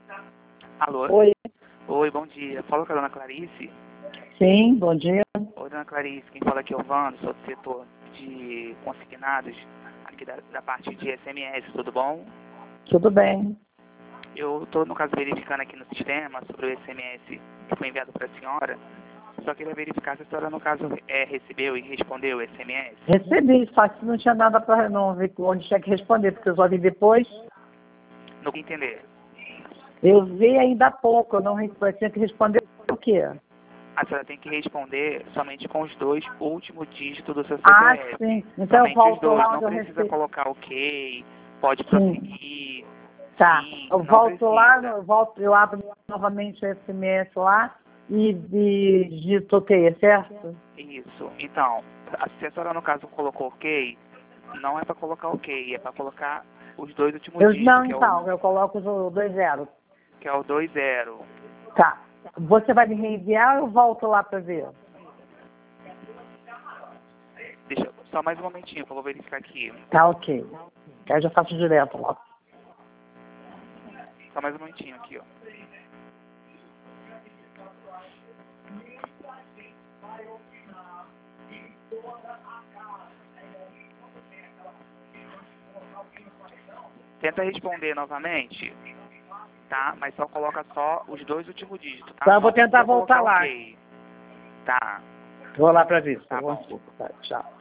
Alô? Oi. Oi, bom dia. Fala com a dona Clarice. Sim, bom dia. Oi, dona Clarice. Quem fala aqui é o Vando, sou do setor de consignados, aqui da parte de SMS, tudo bom? Tudo bem. Eu estou, no caso, verificando aqui no sistema sobre o SMS que foi enviado para a senhora. Só queria verificar se a senhora, no caso, recebeu e respondeu o SMS. Recebi, só que não tinha nada para não ver onde tinha que responder, porque eu só vi depois. Não quero entender. Eu vi ainda há pouco, eu não respondi, tinha que responder o quê? A senhora tem que responder somente com os 2 últimos dígitos do seu Ah, CPF. sim. Então eu Somente os volto 2. lá Não onde eu precisa recebi. colocar ok, pode Sim. prosseguir. Tá. Sim, Eu não volto lá, precisa. eu abro novamente o SMS lá e digito ok, certo? Isso. Então, se a senhora, no caso, colocou ok, não é para colocar ok, é para colocar os 2 últimos dígitos, Não, então, eu coloco o 20. que é o 20. Tá. Você vai me reenviar ou eu volto lá para ver? Deixa só mais um momentinho que eu vou verificar aqui. Tá, ok. Aí eu já faço direto lá. Só mais um momentinho aqui, ó. Tenta responder novamente, tá? Mas só coloca só os 2 últimos dígitos, tá? Tá, eu vou Não precisa tentar voltar colocar lá. ok. Tá. Vou lá para ver. Tá bom. Tá, tchau.